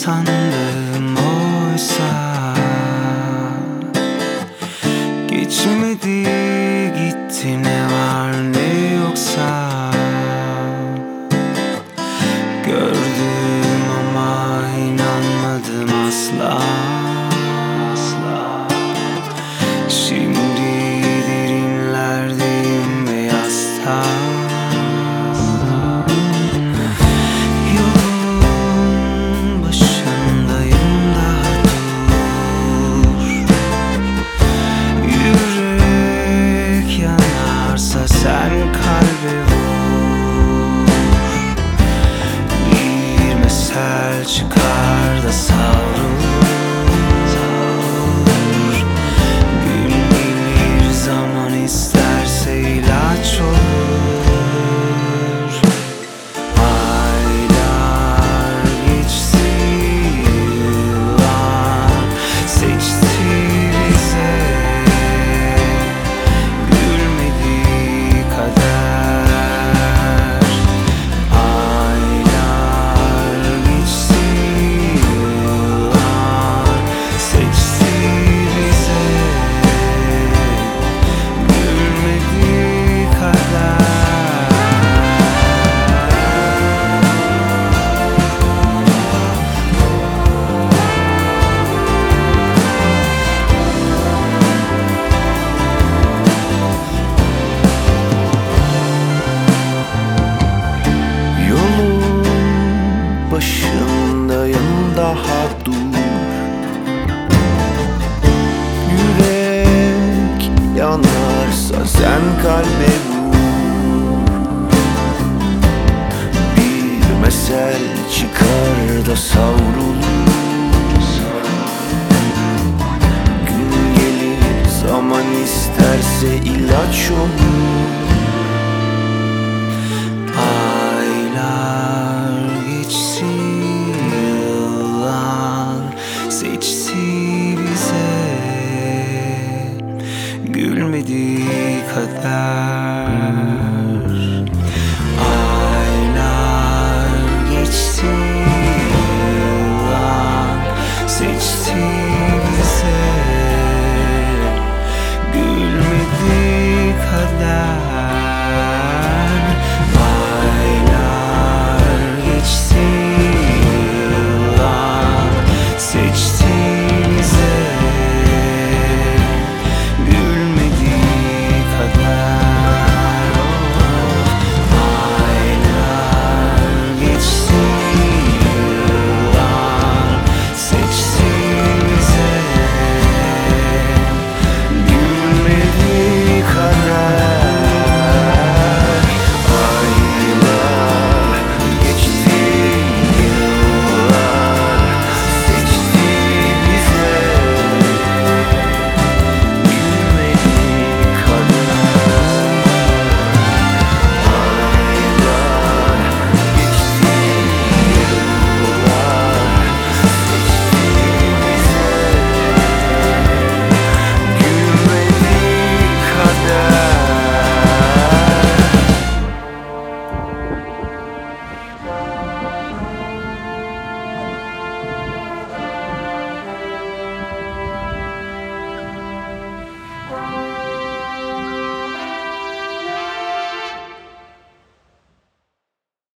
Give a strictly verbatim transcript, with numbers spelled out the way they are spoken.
sandım oysa geçmedi gitti, ne var ne yoksa gördüm ama inanmadım asla, asla. Şimdi derinlerdeyim ve yasta. Yolun başındayım, daha dur. Yürek yanarsa sen kalbe vur. Bir mesel çıkar da savrulur. Gün gelir, zaman isterse ilaç olur. Aylar geçti, yıllar seçti bize. Gülmedi kader. Aylar geçti, yıllar seçti bize. Gülmedi kader. Yolun başındayım, daha dur. Yürek yanarsa sen kalbe vur. Bir mesel çıkar da savrulur. Gün gelir, zaman isterse ilaç olur.